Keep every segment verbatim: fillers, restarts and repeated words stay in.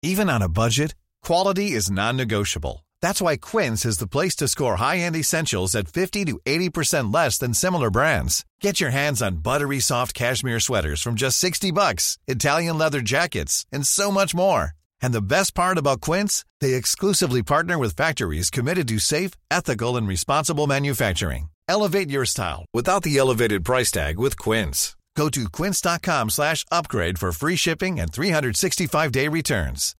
Even on a budget, quality is non-negotiable. That's why Quince is the place to score high-end essentials at fifty to eighty percent less than similar brands. Get your hands on buttery soft cashmere sweaters from just sixty bucks, Italian leather jackets, and so much more. And the best part about Quince, they exclusively partner with factories committed to safe, ethical, and responsible manufacturing. Elevate your style without the elevated price tag with Quince. Go to quince.com slash upgrade for free shipping and three sixty-five day returns.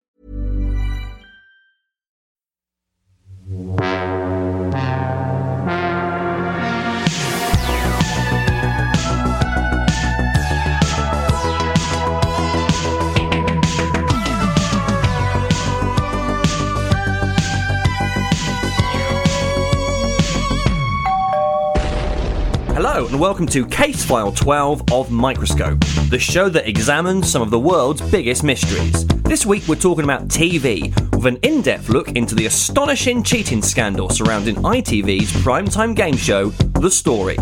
Hello and welcome to Case File twelve of Microscope, the show that examines some of the world's biggest mysteries. This week we're talking about T V, with an in-depth look into the astonishing cheating scandal surrounding I T V's primetime game show, The Story.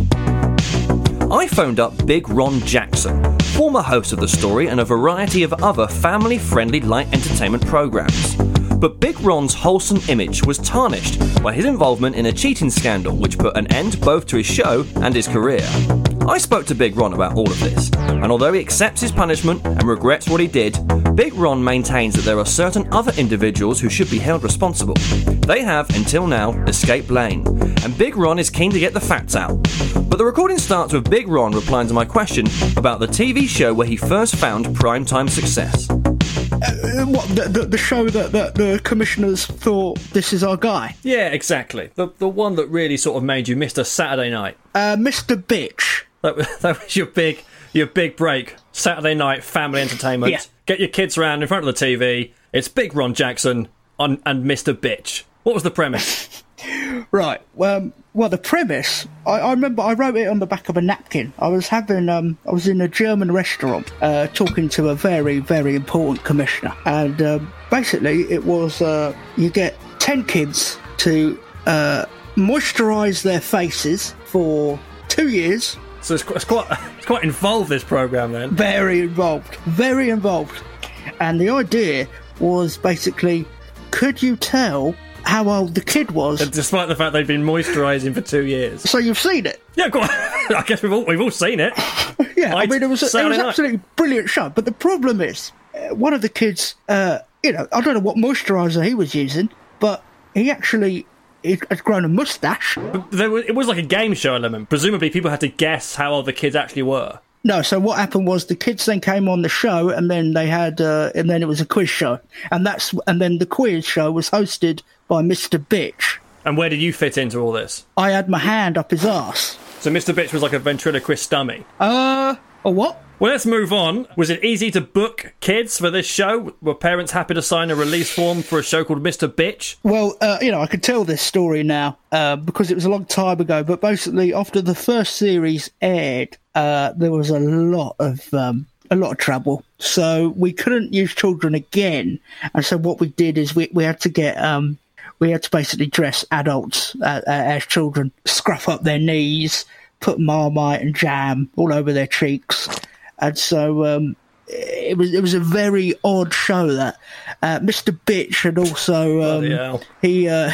I phoned up Big Ron Jackson, former host of The Story and a variety of other family-friendly light entertainment programmes. But Big Ron's wholesome image was tarnished by his involvement in a cheating scandal which put an end both to his show and his career. I spoke to Big Ron about all of this, and although he accepts his punishment and regrets what he did, Big Ron maintains that there are certain other individuals who should be held responsible. They have, until now, escaped blame, and Big Ron is keen to get the facts out. But the recording starts with Big Ron replying to my question about the T V show where he first found primetime success. Uh, what, the, the, the show that, that the commissioners thought, this is our guy? Yeah, exactly. The the one that really sort of made you Mister Saturday Night. Uh, Mister Bitch. That, that was your big your big break. Saturday night family entertainment. Yeah. Get your kids around in front of the T V. It's Big Ron Jackson on, and Mister Bitch. What was the premise? Right. Well, well, the premise. I, I remember I wrote it on the back of a napkin. I was having, um, I was in a German restaurant, uh, talking to a very, very important commissioner, and um, basically it was uh, you get ten kids to uh, moisturise their faces for two years. So it's, it's quite it's quite involved, this programme then. Very involved. Very involved. And the idea was basically, could you tell how old the kid was? And despite the fact they'd been moisturising for two years. So you've seen it? Yeah, go on. I guess we've all we've all seen it. Yeah, I mean, it was, a, it was night. absolutely brilliant show. But the problem is, uh, one of the kids, uh, you know, I don't know what moisturiser he was using, but he actually he had grown a moustache. But there was, it was like a game show element. Presumably people had to guess how old the kids actually were. No, so what happened was the kids then came on the show, and then they had, uh, and then it was a quiz show, and that's, and then the quiz show was hosted by Mister Bitch. And where did you fit into all this? I had my hand up his arse. So Mister Bitch was like a ventriloquist dummy. Uh, a what? Well, let's move on. Was it easy to book kids for this show? Were parents happy to sign a release form for a show called Mister Bitch? Well, uh, you know, I could tell this story now uh, because it was a long time ago. But basically, after the first series aired, uh, there was a lot of um, a lot of trouble. So we couldn't use children again. And so what we did is we we had to get um, we had to basically dress adults uh, as children, scruff up their knees, put Marmite and jam all over their cheeks. And so um, it was it was a very odd show. That uh, Mister Bitch had also um, he uh,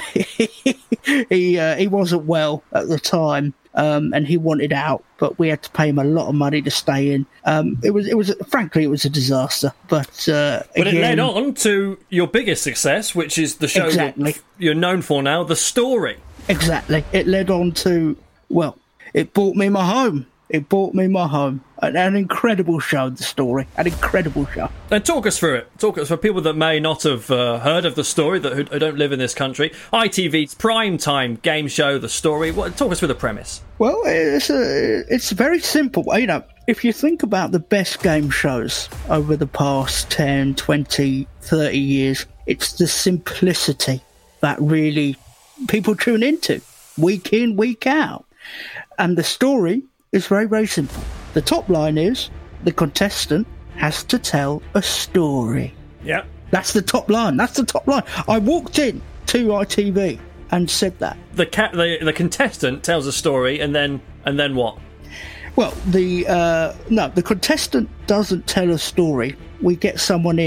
he uh, he wasn't well at the time, um, and he wanted out, but we had to pay him a lot of money to stay in. Um, it was it was frankly it was a disaster. But uh, but again, it led on to your biggest success, which is the show exactly. you're, you're known for now, The Story. Exactly, it led on to well, it bought me my home. It bought me my home. An, an incredible show, The Story. An incredible show. And talk us through it. Talk us for people that may not have uh, heard of The Story, that who, who don't live in this country. I T V's primetime game show, The Story. What, talk us through the premise. Well, it's a, it's very simple. You know, if you think about the best game shows over the past ten, twenty, thirty years, it's the simplicity that really people tune into week in, week out. And The Story is very, very simple. The top line is the contestant has to tell a story. Yep. That's the top line. That's the top line. I walked in to I T V and said that. The cat, the, the contestant tells a story, and then and then what? Well, the uh, no, the contestant doesn't tell a story. We get someone in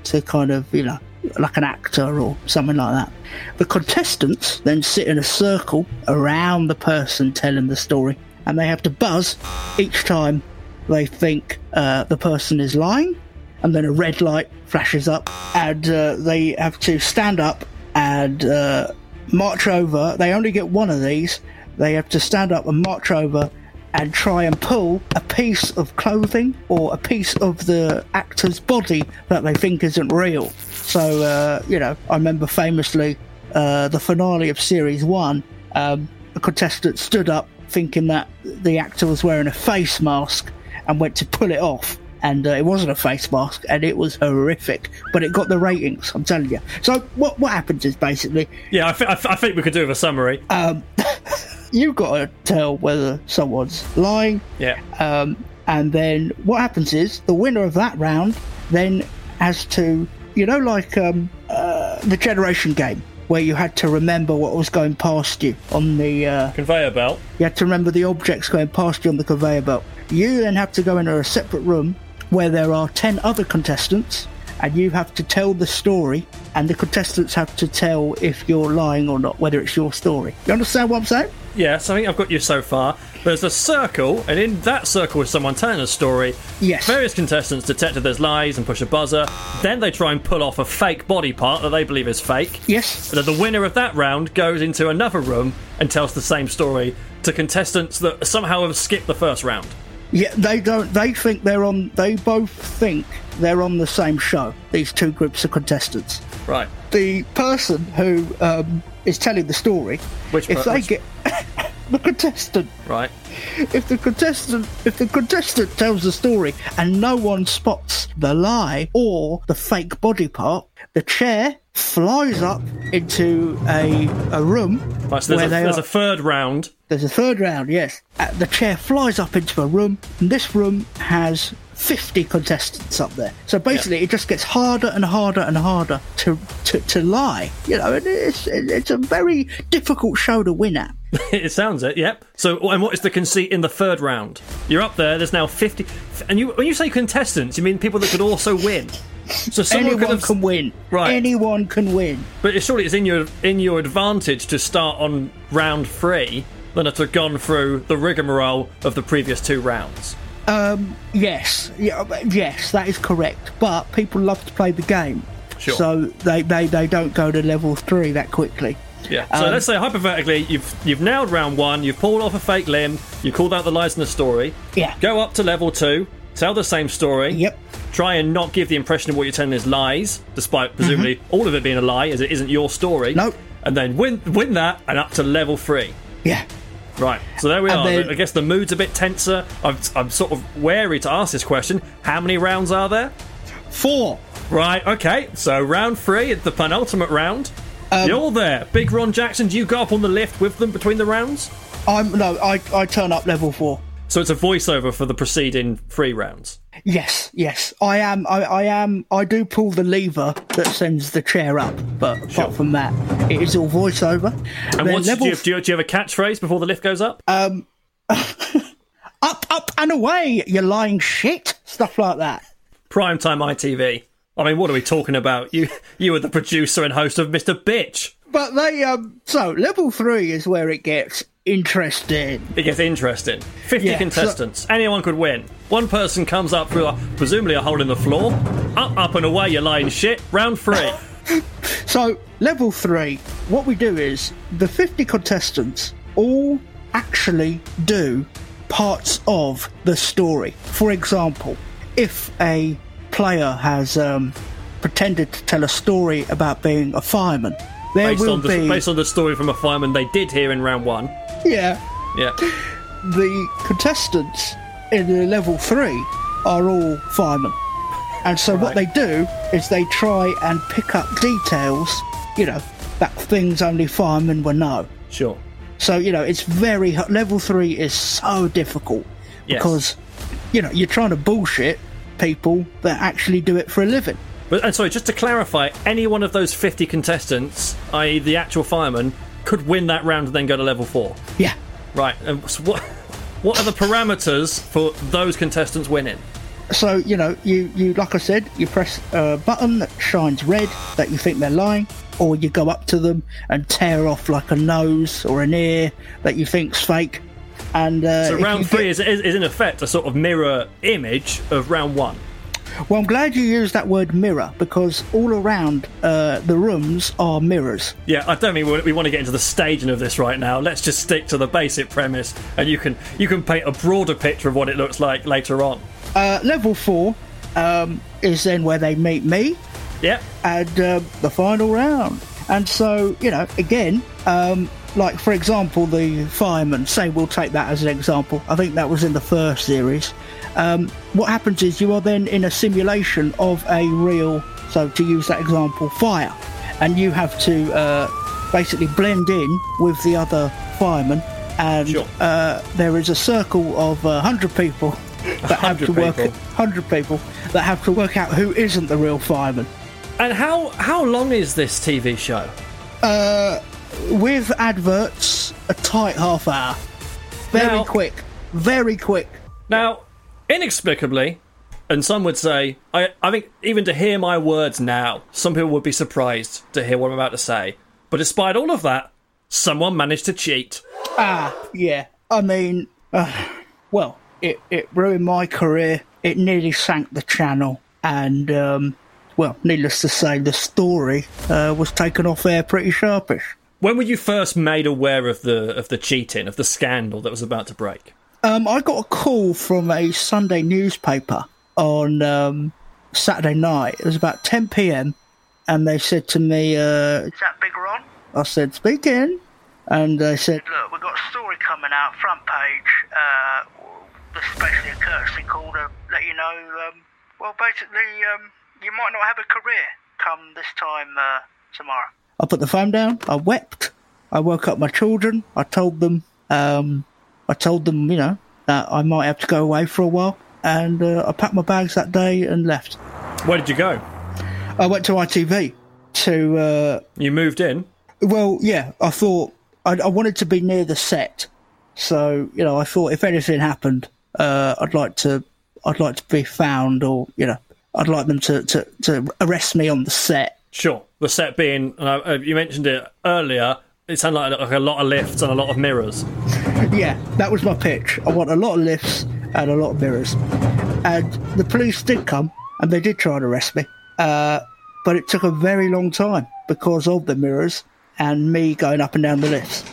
to kind of, you know, like an actor or something like that. The contestants then sit in a circle around the person telling the story, and they have to buzz each time they think uh, the person is lying, and then a red light flashes up, and uh, they have to stand up and uh, march over. They only get one of these. They have to stand up and march over and try and pull a piece of clothing or a piece of the actor's body that they think isn't real. So, uh, you know, I remember famously uh, the finale of Series one, um, a contestant stood up thinking that the actor was wearing a face mask and went to pull it off. And uh, it wasn't a face mask, and it was horrific. But it got the ratings, I'm telling you. So what what happens is basically... Yeah, I, th- I, th- I think we could do with a summary. Um, you've got to tell whether someone's lying. Yeah. Um, and then what happens is the winner of that round then has to... You know, like um, uh, the Generation game, where you had to remember what was going past you on the... Uh, conveyor belt. You had to remember the objects going past you on the conveyor belt. You then have to go into a separate room where there are ten other contestants, and you have to tell the story, and the contestants have to tell if you're lying or not, whether it's your story. You understand what I'm saying? Yes, I think I've got you so far. There's a circle, and in that circle is someone telling a story. Yes. Various contestants detect if there's lies and push a buzzer. Then they try and pull off a fake body part that they believe is fake. Yes. And then the winner of that round goes into another room and tells the same story to contestants that somehow have skipped the first round. Yeah, they don't. They think they're on. They both think they're on the same show. These two groups of contestants. Right. The person who um, is telling the story, Which if per- they which- get the contestant, Right. if the contestant, if the contestant tells the story and no one spots the lie or the fake body part, the chair flies up into a a room Right, so where there's, a, they there's are. a third round. There's a third round, yes. Uh, the chair flies up into a room, and this room has fifty contestants up there. So basically, Yeah. it just gets harder and harder and harder to to, to lie. You know, and it's it's a very difficult show to win at. It sounds it, yep. So, and what is the conceit in the third round? You're up there, there's now fifty... And you, when you say contestants, you mean people that could also win. So someone Anyone could have, can win. Right. Anyone can win. But surely it's in your in your advantage to start on round three than to have gone through the rigmarole of the previous two rounds. Um, yes, yeah, yes, that is correct. But people love to play the game, Sure. so they, they, they don't go to level three that quickly. Yeah. So Um, let's say hypothetically, you've you've nailed round one, you've pulled off a fake limb, you called out the lies in the story. Yeah. Go up to level two, tell the same story. Yep. Try and not give the impression of what you're telling is lies, despite presumably all of it being a lie, as it isn't your story. Nope. And then win win that, and up to level three. Yeah. Right, so there we And are. then- I guess the mood's a bit tenser. I'm, I'm sort of wary to ask this question. How many rounds are there? Four. Right, okay. So round three, it's the penultimate round. Um, You're there. Big Ron Jackson, do you go up on the lift with them between the rounds? I'm no. I, I turn up level four. So it's a voiceover for the preceding three rounds. Yes, yes. I am. I, I am. I do pull the lever that sends the chair up, but apart Sure. from that, it is all voiceover. And Then what's, do, level you, do, you, do you have a catchphrase before the lift goes up? Um, up, up and away, you lying shit. Stuff like that. Primetime I T V. I mean, what are we talking about? You you were the producer and host of Mister Bitch. But they um. So level three is where it gets interesting. It gets interesting. fifty Yeah, contestants. Anyone could win. One person comes up through, a, presumably a hole in the floor. Up, up and away, you're lying shit. Round three. So level three, what we do is the fifty contestants all actually do parts of the story. For example, if a player has um, pretended to tell a story about being a fireman, there Based will on, the, be based on the story from a fireman they did hear in round one. yeah. Yeah. The contestants in the level three are all firemen. And so what they Right. do is they try and pick up details, you know, that things only firemen will know. Sure. So, you know, it's very... Level three is so difficult Yes. because, you know, you're trying to bullshit people that actually do it for a living. But and sorry, just to clarify, any one of those fifty contestants, that is the actual fireman, could win that round and then go to level four. Yeah. Right. And so what, what are the parameters for those contestants winning? so, you know, you, you like I said, you press a button that shines red that you think they're lying, or you go up to them and tear off like a nose or an ear that you think's fake. And uh, so round three get... is, is in effect a sort of mirror image of round one. Well, I'm glad you used that word mirror, because all around uh, the rooms are mirrors. Yeah, I don't mean we want to get into the staging of this right now. Let's just stick to the basic premise, and you can you can paint a broader picture of what it looks like later on. Uh, level four um, is then where they meet me. Yep. And uh, the final round. And so, you know, again, um, like, for example, the fireman, say we'll take that as an example. I think that was in the first series. Um, what happens is you are then in a simulation of a real, so to use that example, fire. And you have to uh, basically blend in with the other firemen. And sure. uh, there is a circle of uh, one hundred people that have to work people. one hundred people that have to work out who isn't the real fireman. And how how long is this T V show? Uh, with adverts, a tight half hour. Very now, quick. Very quick. Now, inexplicably, and some would say, I, I think even to hear my words now, some people would be surprised to hear what I'm about to say. But despite all of that, someone managed to cheat. Ah, yeah. I mean, uh, well, it, it ruined my career. It nearly sank the channel. And, um... well, needless to say, the story uh, was taken off air pretty sharpish. When were you first made aware of the of the cheating, of the scandal that was about to break? Um, I got a call from a Sunday newspaper on um, Saturday night. It was about ten p.m, and they said to me, uh, "Is that Big Ron?" I said, "Speaking." And they said, "Look, we've got a story coming out, front page, uh, that's basically a courtesy call to let you know, um, well, basically... Um, you might not have a career come this time uh, tomorrow." I put the phone down. I wept. I woke up my children. I told them, um, I told them, you know, that I might have to go away for a while. And uh, I packed my bags that day and left. Where did you go? I went to I T V to... Uh, you moved in? Well, yeah. I thought I, I wanted to be near the set. So, you know, I thought if anything happened, uh, I'd like to, I'd like to be found, or, you know, I'd like them to, to, to arrest me on the set. Sure. The set being, uh, you mentioned it earlier, it sounded like, like a lot of lifts and a lot of mirrors. Yeah, that was my pitch. I want a lot of lifts and a lot of mirrors. And the police did come, and they did try to arrest me. Uh, but it took a very long time because of the mirrors and me going up and down the lifts.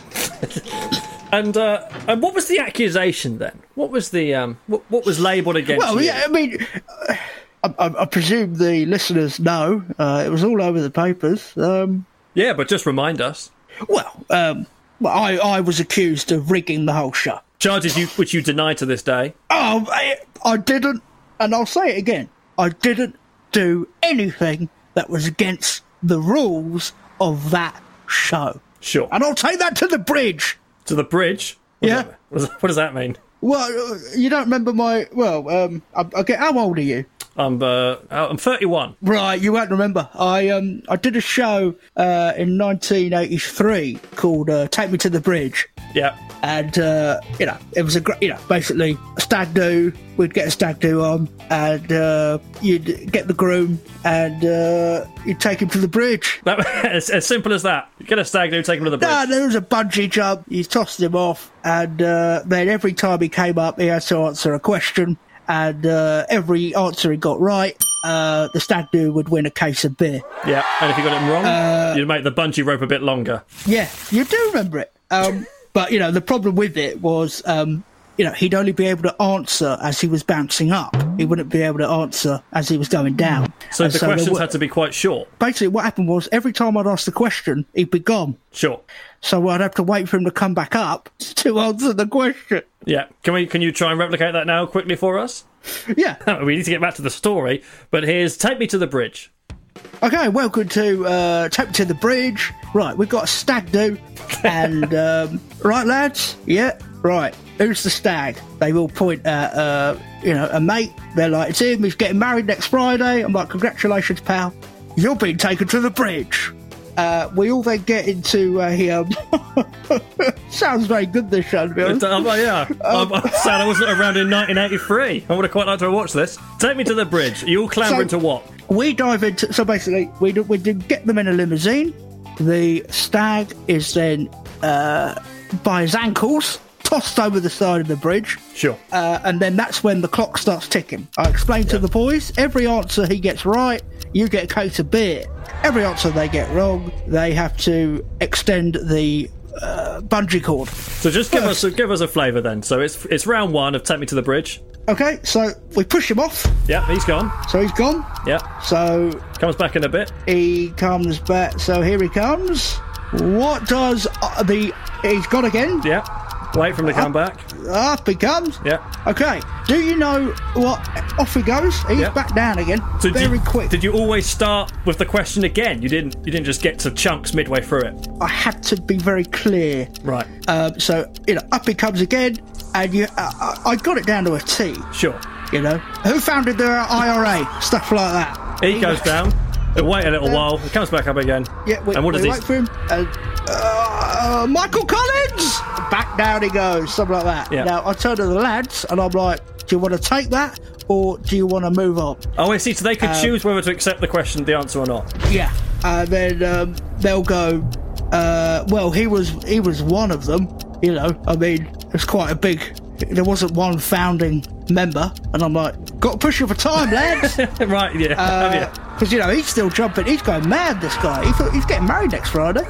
And uh, and what was the accusation then? What was the um, what, what was labelled against well, you? Well, yeah, I mean... Uh, I, I presume the listeners know. Uh, it was all over the papers. Um, yeah, but just remind us. Well, um, well I, I was accused of rigging the whole show. Charges you, which you deny to this day. Oh, I, I didn't, and I'll say it again. I didn't do anything that was against the rules of that show. Sure. And I'll take that to the bridge. To the bridge? What yeah. Does that, what does that mean? Well, you don't remember my... Well, um, I, I get, how old are you? I'm uh, I'm thirty-one. Right, you won't remember. I um I did a show uh, in nineteen eighty-three called uh, Take Me to the Bridge. Yeah. And uh, you know, it was a great, you know, basically a stag do. We'd get a stag do on, and uh, you'd get the groom, and uh, you'd take him to the bridge. That, as, as simple as that. You get a stag do, take him to the bridge. No, there was a bungee jump. You tossed him off, and uh, then every time he came up, he had to answer a question. And uh, every answer he got right, uh, the stag do would win a case of beer. Yeah, and if you got it wrong, uh, you'd make the bungee rope a bit longer. Yeah, you do remember it. Um, but, you know, the problem with it was, um, you know, he'd only be able to answer as he was bouncing up. He wouldn't be able to answer as he was going down. So and the so questions were, had to be quite short. Basically, what happened was every time I'd ask the question, he'd be gone. Sure. So I'd have to wait for him to come back up to answer the question. Yeah. Can we? Can you try and replicate that now quickly for us? Yeah. We need to get back to the story, but here's Take Me to the Bridge. Okay, welcome to uh, Take Me to the Bridge. Right, we've got a stag do. And, um, right, lads? Yeah, right. Who's the stag? They all point at, uh, you know, a mate. They're like, it's him, he's getting married next Friday. I'm like, congratulations, pal. You're being taken to the bridge. uh, we all then get into a... Um, sounds very good, this show, to be honest. Um, yeah, um, I'm sad I wasn't around in nineteen eighty-three. I would have quite liked to have watched this. Take me to the bridge. Are you all clambering So- to what? We dive into... So basically, we do, we do get them in a limousine. The stag is then, uh, by his ankles, tossed over the side of the bridge. Sure. Uh, and then that's when the clock starts ticking. I explained to the boys, every answer he gets right, you get a case of beer. Every answer they get wrong, they have to extend the uh, bungee cord. So just give us a, give us a flavour then. So it's it's round one of Take Me to the Bridge. Okay, so we push him off. Yeah, he's gone. So he's gone. Yeah. So Comes back in a bit. he comes back. So here he comes. What does uh, the... He's gone again. Yeah. Wait for him to come back. Up he comes. Yeah. Okay. Do you know what? Off he goes. He's Yeah. back down again. So Very did, quick. Did you always start with the question again? You didn't. You didn't just get to chunks midway through it. I had to be very clear. Right. Um, so you know, up he comes again, and you. Uh, I got it down to a T. Sure. You know, who founded the I R A? Stuff like that. He goes down. He'll wait a little while. He comes back up again. Yeah. We, and what we does he? wait for him. And, uh, Michael Collins. Back down he goes. Something like that. Yeah. Now I turn to the lads, and I'm like, "Do you want to take that, or do you want to move on?" Oh, I see. So they could Um, choose whether to accept the question, the answer, or not. Yeah, and then um, they'll go. Uh, well, he was he was one of them. You know, I mean, it's quite a big. There wasn't one founding member, and I'm like, got to push you for time, lads, Right. Yeah. Have you? because you know he's still jumping. He's going mad. This guy. He thought he's getting married next Friday.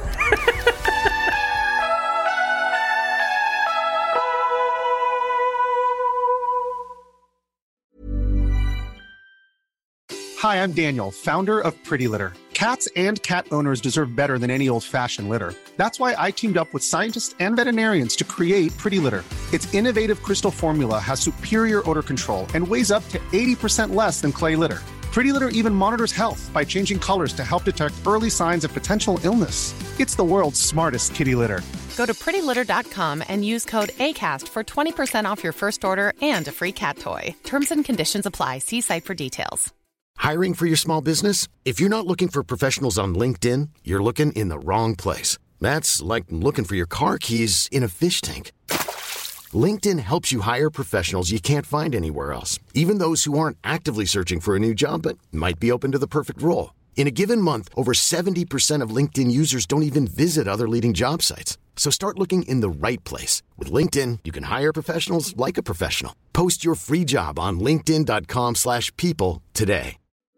Hi, I'm Daniel, founder of Pretty Litter. Cats and cat owners deserve better than any old-fashioned litter. That's why I teamed up with scientists and veterinarians to create Pretty Litter. Its innovative crystal formula has superior odor control and weighs up to eighty percent less than clay litter. Pretty Litter even monitors health by changing colors to help detect early signs of potential illness. It's the world's smartest kitty litter. Go to pretty litter dot com and use code ACAST for twenty percent off your first order and a free cat toy. Terms and conditions apply. See site for details. Hiring for your small business? If you're not looking for professionals on LinkedIn, you're looking in the wrong place. That's like looking for your car keys in a fish tank. LinkedIn helps you hire professionals you can't find anywhere else, even those who aren't actively searching for a new job but might be open to the perfect role. In a given month, over seventy percent of LinkedIn users don't even visit other leading job sites. So start looking in the right place. With LinkedIn, you can hire professionals like a professional. Post your free job on linkedin dot com slash people today.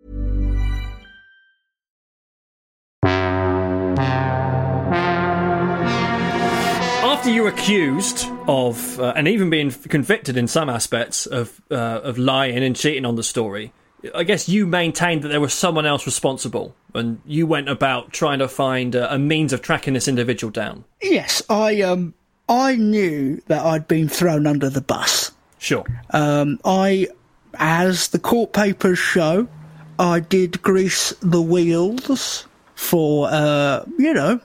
After you're accused of, uh, and even being convicted in some aspects of uh, of lying and cheating on the story, I guess you maintained that there was someone else responsible, and you went about trying to find a, a means of tracking this individual down. Yes, I um I knew that I'd been thrown under the bus. Sure. Um, I, as the court papers show, I did grease the wheels for uh, you know.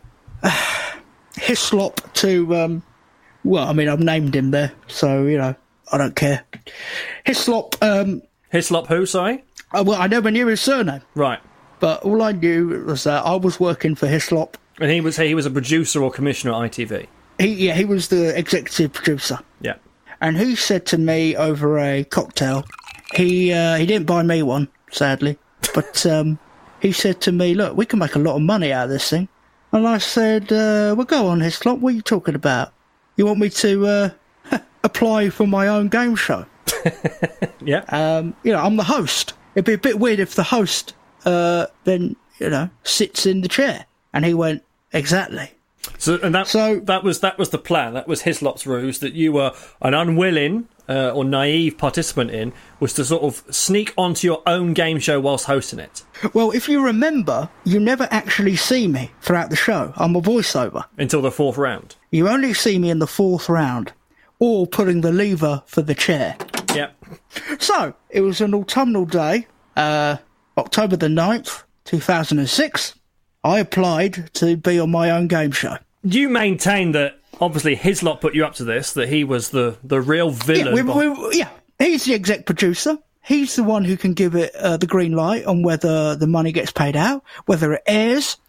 Hislop to, um, well, I mean, I've named him there, so, you know, I don't care. Hislop, um... Hislop who, sorry? Uh, well, I never knew his surname. Right. But all I knew was that I was working for Hislop. And he was he was a producer or commissioner at I T V? He, yeah, he was the executive producer. Yeah. And he said to me over a cocktail, he, uh, he didn't buy me one, sadly, but, um, he said to me, look, we can make a lot of money out of this thing. And I said, uh, well, go on, Hislop, what are you talking about? You want me to uh, apply for my own game show? Yeah. Um, you know, I'm the host. It'd be a bit weird if the host uh, then, you know, sits in the chair. And he went, exactly. So and that So- that was that was the plan. That was Hislop's ruse, that you were an unwilling uh, or naive participant in, was to sort of sneak onto your own game show whilst hosting it. Well, if you remember, you never actually see me throughout the show. I'm a voiceover. Until the fourth round. You only see me in the fourth round, or pulling the lever for the chair. Yep. So, it was an autumnal day, uh, October the ninth, two thousand six. I applied to be on my own game show. You maintain that, obviously, Hislop put you up to this, that he was the, the real villain. Yeah, we, behind- we, yeah, he's the exec producer. He's the one who can give it uh, the green light on whether the money gets paid out, whether it airs,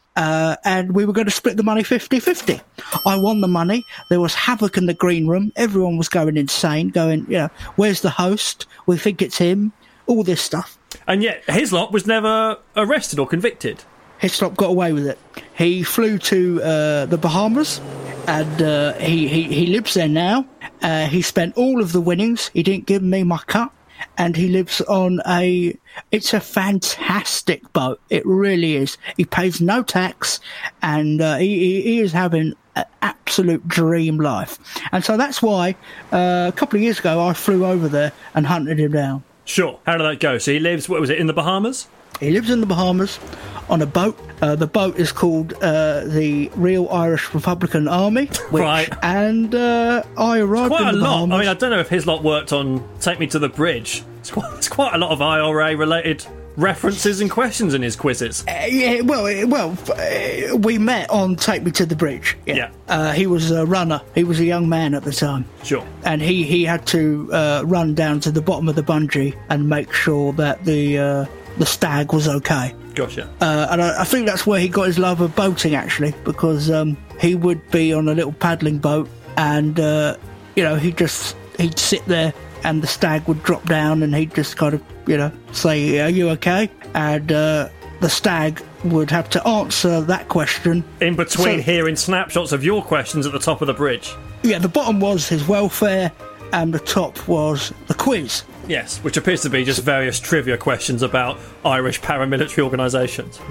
Uh, and we were going to split the money fifty-fifty. I won the money. There was havoc in the green room. Everyone was going insane, going, you know, where's the host? We think it's him. All this stuff. And yet Hislop was never arrested or convicted. Hislop got away with it. He flew to uh, the Bahamas, and uh, he, he, he lives there now. Uh, he spent all of the winnings. He didn't give me my cut. And he lives on a... It's a fantastic boat. It really is. He pays no tax, and uh, he, he is having an absolute dream life. And so that's why uh, a couple of years ago I flew over there and hunted him down. Sure. How did that go? So he lives, what was it, in the Bahamas? He lives in the Bahamas on a boat. Uh, the boat is called uh, the Real Irish Republican Army. Which, right. And uh, I arrived quite in the a lot. Bahamas. I mean, I don't know if Hislop worked on Take Me to the Bridge. It's quite, it's quite a lot of I R A-related references and questions in his quizzes. Uh, yeah, well, uh, well, uh, we met on Take Me to the Bridge. Yeah. yeah. Uh, he was a runner. He was a young man at the time. Sure. And he, he had to uh, run down to the bottom of the bungee and make sure that the uh, the stag was okay. Gotcha. Uh, and I, I think that's where he got his love of boating, actually, because um, he would be on a little paddling boat and, uh, you know, he'd just, he'd sit there and the stag would drop down and he'd just kind of, you know, say, are you okay? And uh, the stag would have to answer that question. In between So- hearing snapshots of your questions at the top of the bridge. Yeah, the bottom was his welfare and the top was the quiz. Yes, which appears to be just various trivia questions about Irish paramilitary organisations.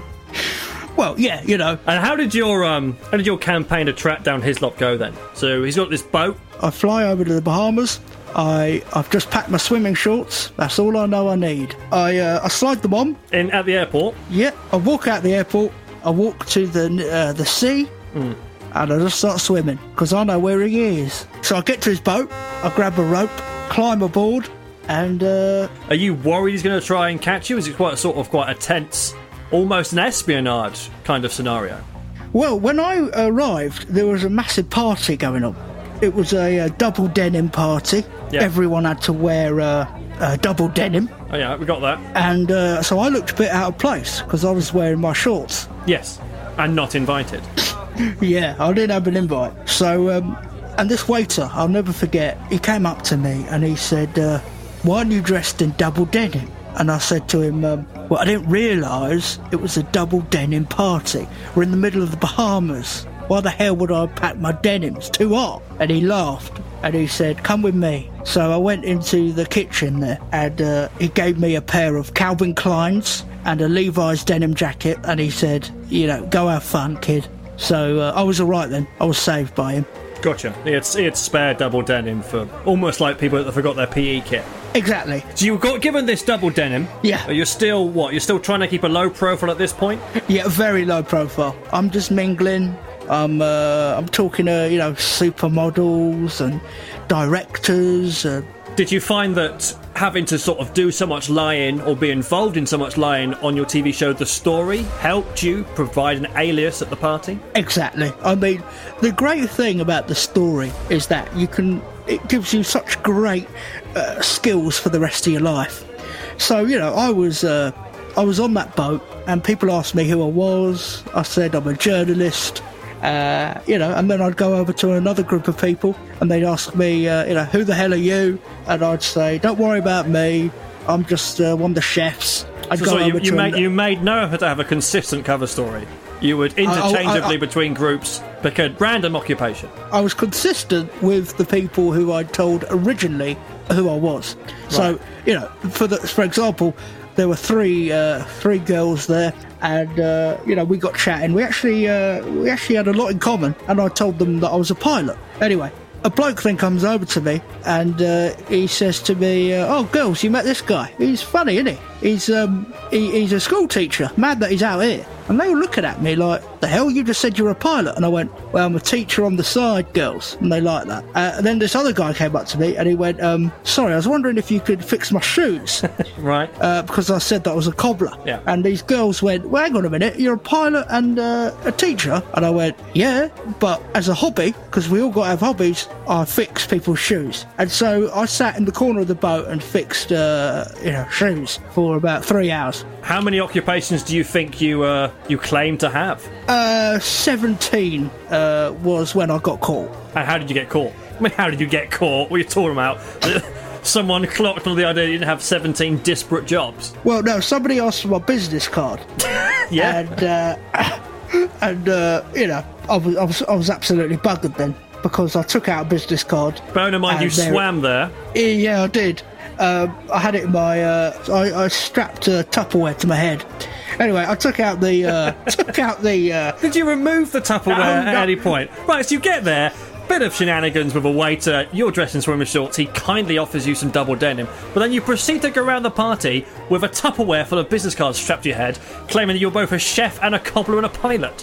Well, yeah, you know. And how did your um, how did your campaign to track down Hislop go then? So he's got this boat. I fly over to the Bahamas. I, I've just packed my swimming shorts. That's all I know I need. I uh, I slide them on. In at the airport. Yeah, I walk out the airport. I walk to the uh, the sea. Mm. And I just start swimming, because I know where he is. So I get to his boat, I grab a rope, climb aboard, and... Uh, Are you worried he's going to try and catch you? Is it quite a sort of quite a tense, almost an espionage kind of scenario? well, when I arrived, there was a massive party going on. It was a, a double denim party. Yeah. Everyone had to wear uh, uh, double denim. Oh yeah, we got that. And uh, so I looked a bit out of place, because I was wearing my shorts. Yes, and not invited. Yeah, I didn't have an invite. So, um, and this waiter, I'll never forget, he came up to me and he said, uh, why aren't you dressed in double denim? And I said to him, um, well, I didn't realise it was a double denim party. We're in the middle of the Bahamas. Why the hell would I pack my denim? It's too hot. And he laughed and he said, come with me. So I went into the kitchen there and uh, he gave me a pair of Calvin Kleins and a Levi's denim jacket. And he said, you know, go have fun, kid. So uh, I was all right then. I was saved by him. Gotcha. It's it's spare double denim for almost like people that forgot their P E kit. Exactly. So you got given this double denim. Yeah. But you're still what? You're still trying to keep a low profile at this point. Yeah, very low profile. I'm just mingling. I'm uh, I'm talking to you know supermodels and directors. Uh, Did you find that having to sort of do so much lying or be involved in so much lying on your T V show The Story helped you provide an alias at the party? Exactly. I mean, the great thing about The Story is that you can. It gives you such great uh, skills for the rest of your life. So you know, I was uh, I was on that boat, and people asked me who I was. I said I'm a journalist. Uh, you know, and then I'd go over to another group of people and they'd ask me, uh, you know, who the hell are you? And I'd say, don't worry about me. I'm just uh, one of the chefs. I'd So, go so you, over you to made an- you made no effort to have a consistent cover story. You would interchangeably I- I- between groups pick a random occupation. I was consistent with the people who I'd told originally who I was. So, Right. you know, for the, for example, there were three uh, three girls there, and uh, you know we got chatting. We actually uh, we actually had a lot in common, and I told them that I was a pilot. Anyway, a bloke then comes over to me, and uh, he says to me, uh, "Oh, girls, you met this guy? He's funny, isn't he? He's um he, he's a school teacher. Mad that he's out here." And they were looking at me like, the hell, you just said you're a pilot? And I went, well, I'm a teacher on the side, girls. And they like that. Uh, and then this other guy came up to me and he went, um, sorry, I was wondering if you could fix my shoes. Right. uh, because I said that I was a cobbler. Yeah. And these girls went, well, hang on a minute, you're a pilot and uh, a teacher? And I went, yeah, but as a hobby, because we all got to have hobbies, I fix people's shoes. And so I sat in the corner of the boat and fixed, uh, you know, shoes for about three hours. How many occupations do you think you uh, you claim to have? Uh, seventeen uh, was when I got caught. And how did you get caught? I mean, how did you get caught? What are you talking about? Someone clocked on the idea you didn't have seventeen disparate jobs. Well, no, somebody asked for my business card. Yeah. And, uh, and uh, you know, I was, I, was, I was absolutely buggered then because I took out a business card. Bearing in mind you there, swam there. Yeah, I did. Um, I had it in my... Uh, I, I strapped a Tupperware to my head. Anyway, I took out the... Uh, took out the... Uh, Did you remove the Tupperware No, at no. any point? Right, so you get there, bit of shenanigans with a waiter, you're dressed in swimming shorts, he kindly offers you some double denim, but then you proceed to go around the party with a Tupperware full of business cards strapped to your head, claiming that you're both a chef and a cobbler and a pilot.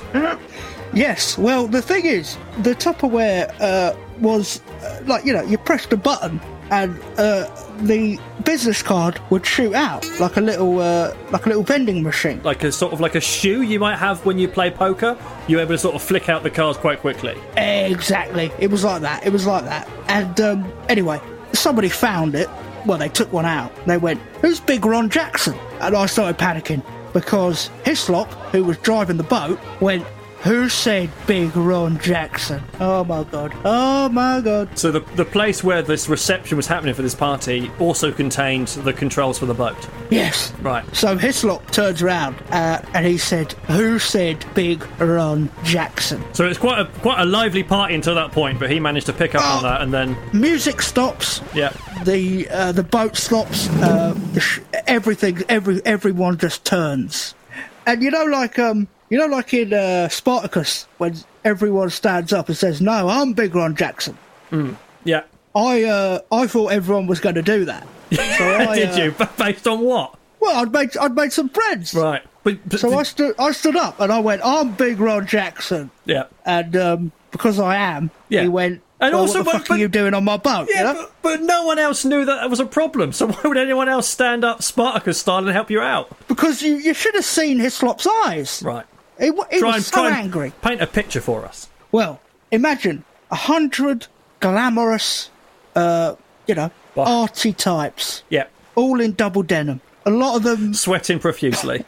Yes, well, the thing is, the Tupperware uh, was, uh, like, you know, you pressed a button and uh, the business card would shoot out like a little uh, like a little vending machine. Like a sort of like a shoe you might have when you play poker, you're able to sort of flick out the cards quite quickly. Exactly, it was like that, it was like that. And um, anyway, somebody found it, well, they took one out, they went, who's Big Ron Jackson? And I started panicking because Hislop, who was driving the boat, went, who said Big Ron Jackson? Oh my god. Oh my god. So the the place where this reception was happening for this party also contained the controls for the boat. Yes. Right. So Hislop turns around uh, and he said, who said Big Ron Jackson? So it's quite a quite a lively party until that point, but he managed to pick up Oh. on that and then Music stops. yeah. The uh, the boat stops. Uh, the sh- everything. Every everyone just turns. And you know, like um, you know, like in uh, Spartacus, when everyone stands up and says, "No, I'm Big Ron Jackson." Yeah. I uh, I thought everyone was going to do that. So I, Did uh, you? But based on what? Well, I'd made I'd made some friends. Right. But, but So I stood I stood up and I went, "I'm Big Ron Jackson," yeah. and um, because I am, Yeah. he went. And well, also, what the but- fuck but- are you doing on my boat? Yeah, you know? but, but no one else knew that that was a problem. So why would anyone else stand up Spartacus style and help you out? Because you, you should have seen Hislop's eyes. Right. He, wa- he Try was and so try and angry. paint a picture for us. Well, imagine a hundred glamorous, uh, you know, Wow. arty types, Yeah. all in double denim. A lot of them, Sweating profusely.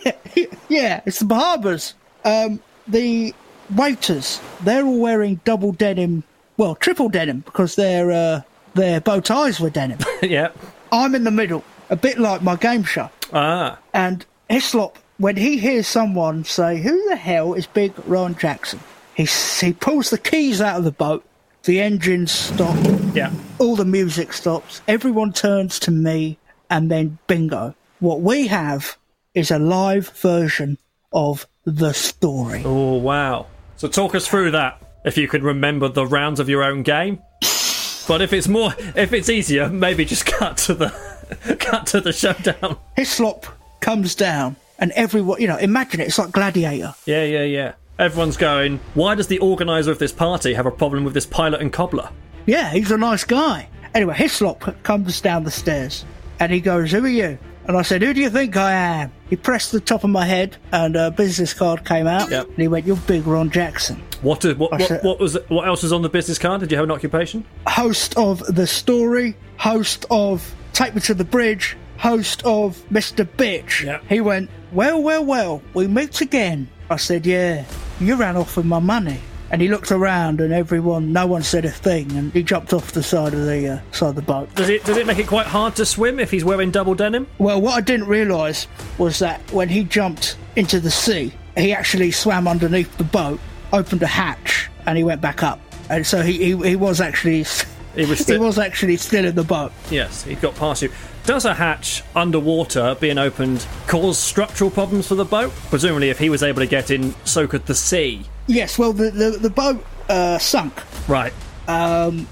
yeah, it's the Bahamas. Um, the waiters, they're all wearing double denim, well, triple denim, because their uh, their bow ties were denim. Yeah. I'm in the middle, a bit like my game show. Ah. And Hislop, when he hears someone say, who the hell is Big Ron Jackson? He, he pulls the keys out of the boat, the engines stop, Yeah. all the music stops, everyone turns to me, and then bingo. What we have is a live version of the story. Oh, wow. So talk us through that, if you could remember the rounds of your own game. But if it's more, if it's easier, maybe just cut to the, cut to the showdown. Hislop comes down, and everyone, you know, imagine it, it's like Gladiator. Yeah, yeah, yeah. Everyone's going, why does the organiser of this party have a problem with this pilot and cobbler? Yeah, he's a nice guy. Anyway, Hislop comes down the stairs, and he goes, who are you? And I said, who do you think I am? He pressed the top of my head, and a business card came out, Yep. and he went, you're Big Ron Jackson. What, is, what, I what, said- what was what else was on the business card? Did you have an occupation? Host of The Story, host of Take Me to the Bridge, host of Mister Bitch. Yeah. He went, well, well, well, we meet again. I said, yeah, you ran off with my money. And he looked around, and everyone, no one said a thing, and he jumped off the side of the uh, side of the boat. Does it does it make it quite hard to swim if he's wearing double denim? Well, what I didn't realise was that when he jumped into the sea, he actually swam underneath the boat, opened a hatch, and he went back up. And so he he, he was actually He was he still, was actually still in the boat. yes, he got past you. Does a hatch underwater being opened cause structural problems for the boat? Presumably, if he was able to get in, so could the sea. Yes, well, the the, the boat uh, sunk, Right. and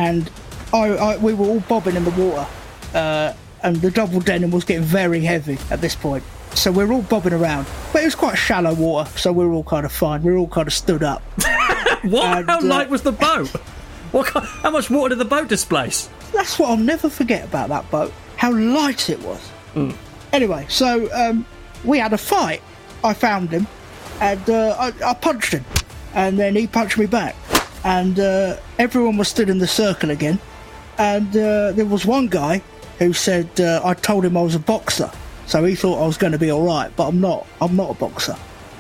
I, I we were all bobbing in the water, uh, and the double denim was getting very heavy at this point. So we were all bobbing around, but it was quite shallow water, so we were all kind of fine. We were all kind of stood up. What? And, How uh, light was the boat? What? ki- How much water did the boat displace? That's what I'll never forget about that boat. How light it was. Anyway, so um, we had a fight. I found him, and uh, I, I punched him, and then he punched me back, and uh, everyone was stood in the circle again, and uh, there was one guy who said uh, I told him I was a boxer, so he thought I was going to be all right, but I'm not. I'm not a boxer.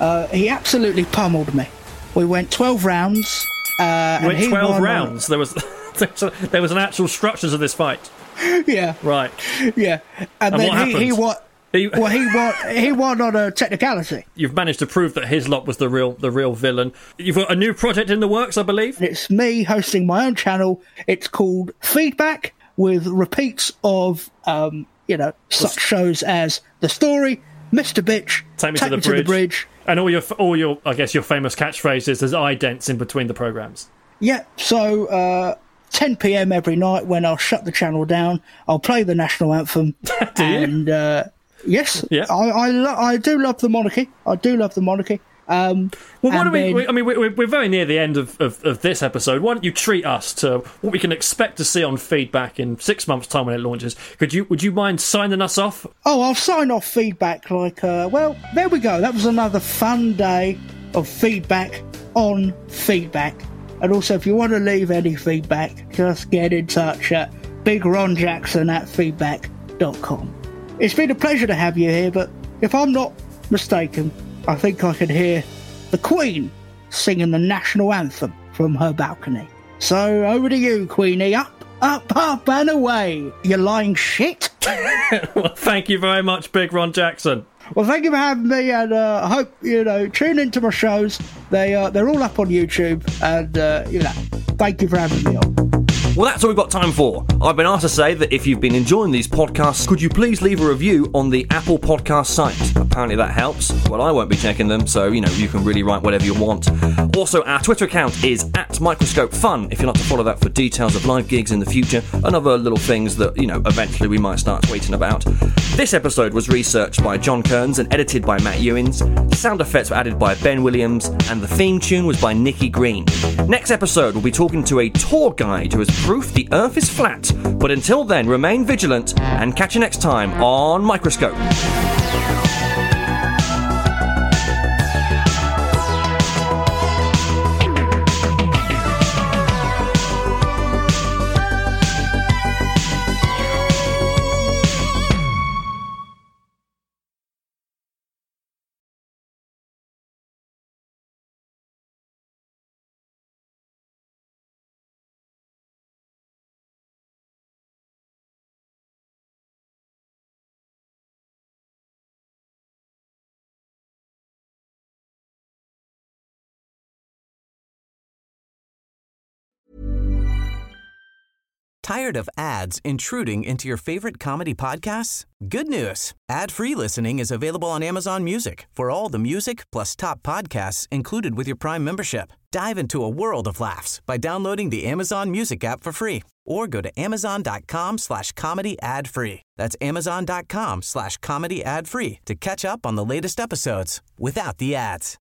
Uh, he absolutely pummeled me. We went twelve rounds. Uh, you went and he twelve won rounds? There was, there was an actual structure to this fight. Yeah. Right. Yeah. And, And then what he, happened? he won. He- well, he won. He won on a technicality. You've managed to prove that Hislop was the real the real villain. You've got a new project in the works, I believe? It's me hosting my own channel. It's called Feedback, with repeats of, um, you know, such shows as The Story, Mister Bitch, Take me, Take to, the, me bridge. to the Bridge. And all your, all your, I guess, your famous catchphrases, there's idents in between the programmes. Yeah, so uh, ten p.m. every night when I'll shut the channel down, I'll play the national anthem. Do you? And, uh, yes, Yeah. I I, lo- I do love the monarchy. I do love the monarchy. Um, Well, why and don't we, then- we? I mean, we're, we're very near the end of, of, of this episode. Why don't you treat us to what we can expect to see on Feedback in six months' time when it launches? Could you? Would you mind signing us off? Oh, I'll sign off Feedback like, uh, well, there we go. That was another fun day of feedback on Feedback. And also, if you want to leave any feedback, just get in touch at big ron jackson at feedback dot com. It's been a pleasure to have you here, but if I'm not mistaken, I think I can hear the Queen singing the national anthem from her balcony. So over to you, Queenie. Up, up, up and away, you lying shit. Well, thank you very much, Big Ron Jackson. Well, thank you for having me, and uh, I hope, you know, tune into my shows. They, uh, they're all up on YouTube, and, uh, you know, thank you for having me on. Well, that's all we've got time for. I've been asked to say that if you've been enjoying these podcasts, could you please leave a review on the Apple Podcast site? Apparently that helps. Well, I won't be checking them, so, you know, you can really write whatever you want. Also, our Twitter account is at Microscope Fun, if you'd like to follow that for details of live gigs in the future and other little things that, you know, eventually we might start tweeting about. This episode was researched by John Kearns and edited by Matt Ewins. Sound effects were added by Ben Williams, and the theme tune was by Nikki Green. Next episode, we'll be talking to a tour guide who has proof the Earth is flat. But until then, remain vigilant and catch you next time on Microscope. Tired of ads intruding into your favorite comedy podcasts? Good news. Ad-free listening is available on Amazon Music for all the music plus top podcasts included with your Prime membership. Dive into a world of laughs by downloading the Amazon Music app for free or go to amazon.com slash comedy ad free. That's amazon.com slash comedy ad free to catch up on the latest episodes without the ads.